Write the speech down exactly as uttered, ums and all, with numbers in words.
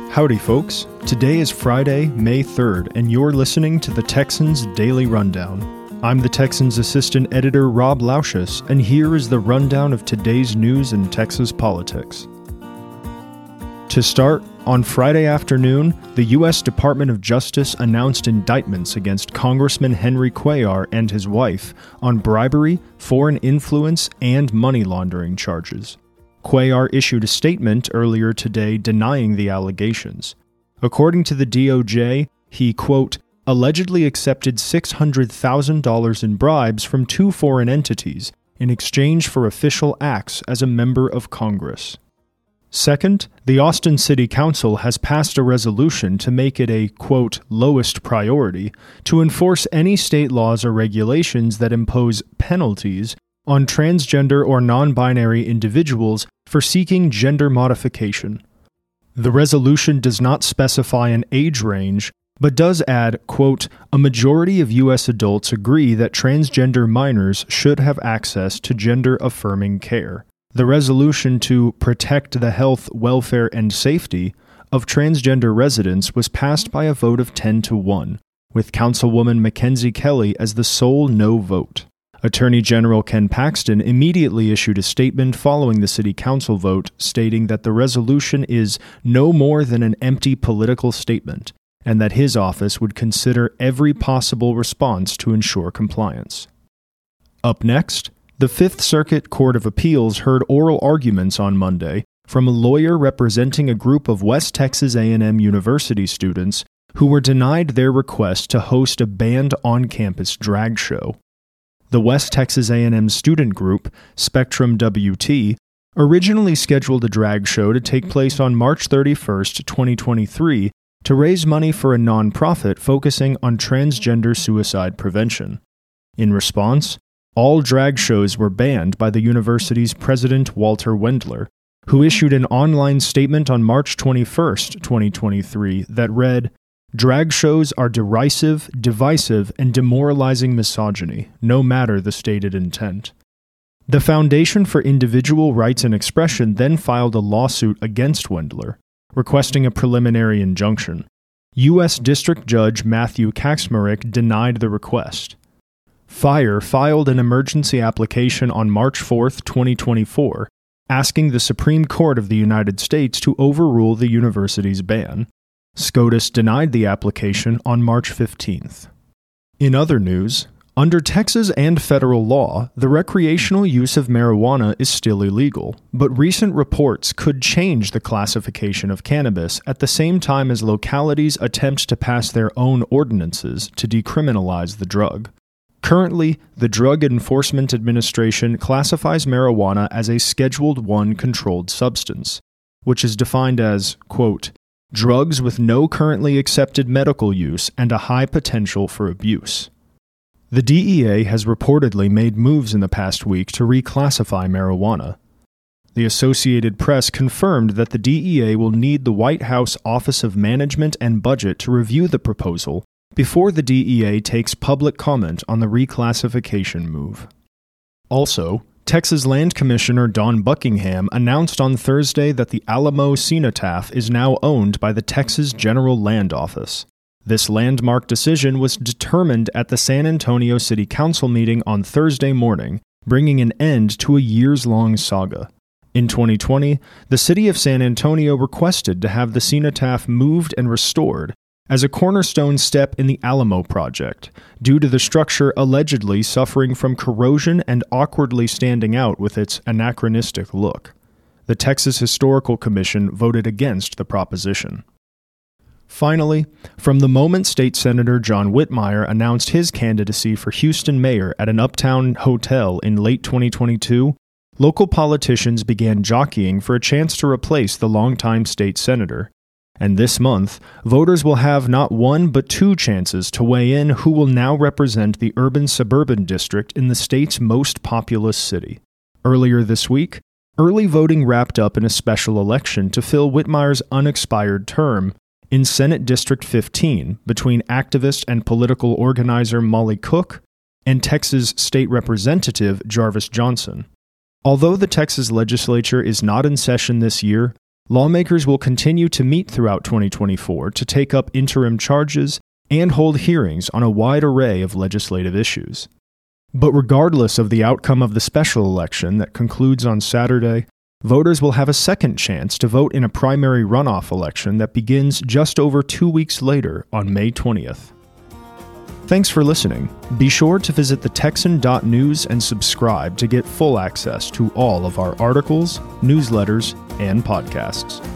Howdy, folks. Today is Friday, May third, and you're listening to the Texans Daily Rundown. I'm the Texans Assistant Editor Rob Lauschus, and here is the rundown of today's news in Texas politics. To start, on Friday afternoon, the U S Department of Justice announced indictments against Congressman Henry Cuellar and his wife on bribery, foreign influence, and money laundering charges. Cuellar issued a statement earlier today denying the allegations. According to the D O J, he, quote, allegedly accepted six hundred thousand dollars in bribes from two foreign entities in exchange for official acts as a member of Congress. Second, the Austin City Council has passed a resolution to make it a, quote, lowest priority to enforce any state laws or regulations that impose penalties on transgender or non-binary individuals for seeking gender modification. The resolution does not specify an age range, but does add, quote, a majority of U S adults agree that transgender minors should have access to gender-affirming care. The resolution to protect the health, welfare, and safety of transgender residents was passed by a vote of ten to one, with Councilwoman Mackenzie Kelly as the sole no vote. Attorney General Ken Paxton immediately issued a statement following the City Council vote, stating that the resolution is no more than an empty political statement, and that his office would consider every possible response to ensure compliance. Up next, the Fifth Circuit Court of Appeals heard oral arguments on Monday from a lawyer representing a group of West Texas A and M University students who were denied their request to host a banned on-campus drag show. The West Texas A and M student group, Spectrum W T, originally scheduled a drag show to take place on March thirty-first, twenty twenty-three, to raise money for a nonprofit focusing on transgender suicide prevention. In response, all drag shows were banned by the university's president Walter Wendler, who issued an online statement on March twenty-first, twenty twenty-three that read, drag shows are derisive, divisive, and demoralizing misogyny, no matter the stated intent. The Foundation for Individual Rights and Expression then filed a lawsuit against Wendler, requesting a preliminary injunction. U S District Judge Matthew Kaczmarek denied the request. FIRE filed an emergency application on March fourth, twenty twenty-four, asking the Supreme Court of the United States to overrule the university's ban. SCOTUS denied the application on March fifteenth. In other news, under Texas and federal law, the recreational use of marijuana is still illegal, but recent reports could change the classification of cannabis at the same time as localities attempt to pass their own ordinances to decriminalize the drug. Currently, the Drug Enforcement Administration classifies marijuana as a Scheduled one controlled substance, which is defined as, quote, drugs with no currently accepted medical use and a high potential for abuse. The D E A has reportedly made moves in the past week to reclassify marijuana. The Associated Press confirmed that the D E A will need the White House Office of Management and Budget to review the proposal before the D E A takes public comment on the reclassification move. Also, Texas Land Commissioner Don Buckingham announced on Thursday that the Alamo Cenotaph is now owned by the Texas General Land Office. This landmark decision was determined at the San Antonio City Council meeting on Thursday morning, bringing an end to a years-long saga. In twenty twenty, the city of San Antonio requested to have the cenotaph moved and restored as a cornerstone step in the Alamo project, due to the structure allegedly suffering from corrosion and awkwardly standing out with its anachronistic look. The Texas Historical Commission voted against the proposition. Finally, from the moment State Senator John Whitmire announced his candidacy for Houston mayor at an uptown hotel in late twenty twenty-two, local politicians began jockeying for a chance to replace the longtime state senator. And this month, voters will have not one but two chances to weigh in who will now represent the urban-suburban district in the state's most populous city. Earlier this week, early voting wrapped up in a special election to fill Whitmire's unexpired term in Senate District fifteen between activist and political organizer Molly Cook and Texas State Representative Jarvis Johnson. Although the Texas legislature is not in session this year, Lawmakers will continue to meet throughout twenty twenty-four to take up interim charges and hold hearings on a wide array of legislative issues. But regardless of the outcome of the special election that concludes on Saturday, voters will have a second chance to vote in a primary runoff election that begins just over two weeks later on May twentieth. Thanks for listening. Be sure to visit the texan dot news and subscribe to get full access to all of our articles, newsletters, and podcasts.